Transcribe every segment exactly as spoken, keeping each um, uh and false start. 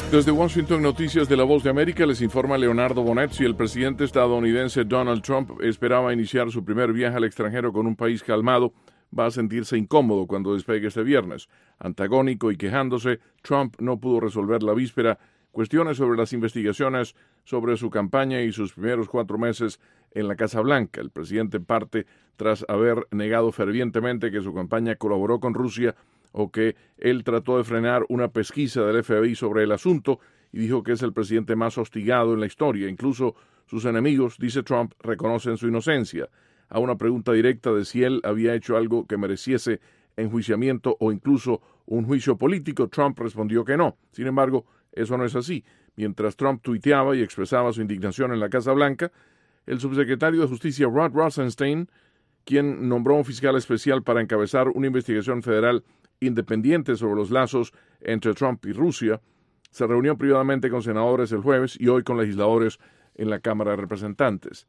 Desde Washington, Noticias de La Voz de América, les informa Leonardo Bonet. Si el presidente estadounidense Donald Trump esperaba iniciar su primer viaje al extranjero con un país calmado, va a sentirse incómodo cuando despegue este viernes. Antagónico y quejándose, Trump no pudo resolver la víspera cuestiones sobre las investigaciones sobre su campaña y sus primeros cuatro meses en la Casa Blanca. El presidente parte tras haber negado fervientemente que su campaña colaboró con Rusia o que él trató de frenar una pesquisa del F B I sobre el asunto y dijo que es el presidente más hostigado en la historia. Incluso sus enemigos, dice Trump, reconocen su inocencia. A una pregunta directa de si él había hecho algo que mereciese enjuiciamiento o incluso un juicio político, Trump respondió que no. Sin embargo, eso no es así. Mientras Trump tuiteaba y expresaba su indignación en la Casa Blanca, el subsecretario de Justicia Rod Rosenstein, quien nombró un fiscal especial para encabezar una investigación federal independiente sobre los lazos entre Trump y Rusia, se reunió privadamente con senadores el jueves y hoy con legisladores en la Cámara de Representantes.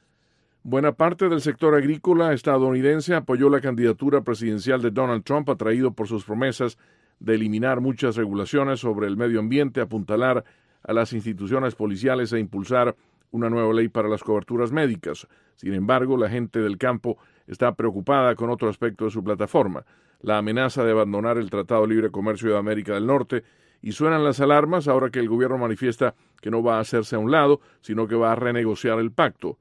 Buena parte del sector agrícola estadounidense apoyó la candidatura presidencial de Donald Trump, atraído por sus promesas de eliminar muchas regulaciones sobre el medio ambiente, apuntalar a las instituciones policiales e impulsar una nueva ley para las coberturas médicas. Sin embargo, la gente del campo está preocupada con otro aspecto de su plataforma, la amenaza de abandonar el Tratado de Libre Comercio de América del Norte, y suenan las alarmas ahora que el gobierno manifiesta que no va a hacerse a un lado, sino que va a renegociar el pacto.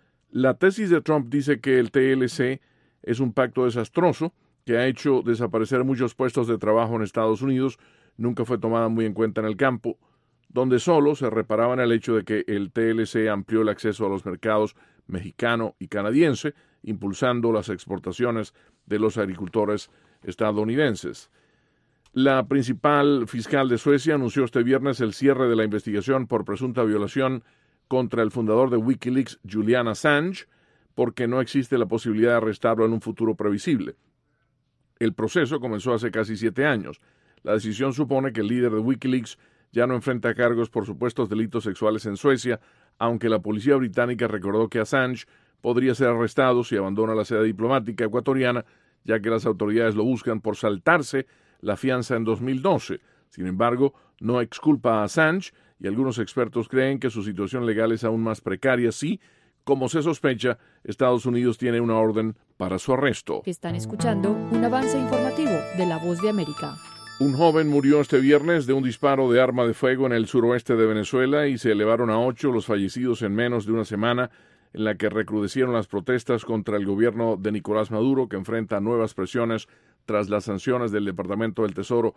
La tesis de Trump dice que el T L C es un pacto desastroso que ha hecho desaparecer muchos puestos de trabajo en Estados Unidos, nunca fue tomada muy en cuenta en el campo, donde solo se reparaba en el hecho de que el T L C amplió el acceso a los mercados mexicano y canadiense, impulsando las exportaciones de los agricultores estadounidenses. La principal fiscal de Suecia anunció este viernes el cierre de la investigación por presunta violación contra el fundador de Wikileaks, Julian Assange, porque no existe la posibilidad de arrestarlo en un futuro previsible. El proceso comenzó hace casi siete años. La decisión supone que el líder de Wikileaks ya no enfrenta cargos por supuestos delitos sexuales en Suecia, aunque la policía británica recordó que Assange podría ser arrestado si abandona la sede diplomática ecuatoriana, ya que las autoridades lo buscan por saltarse la fianza en dos mil doce. Sin embargo, no exculpa a Assange y algunos expertos creen que su situación legal es aún más precaria si, como se sospecha, Estados Unidos tiene una orden para su arresto. Están escuchando un avance informativo de La Voz de América. Un joven murió este viernes de un disparo de arma de fuego en el suroeste de Venezuela y se elevaron a ocho los fallecidos en menos de una semana en la que recrudecieron las protestas contra el gobierno de Nicolás Maduro, que enfrenta nuevas presiones tras las sanciones del Departamento del Tesoro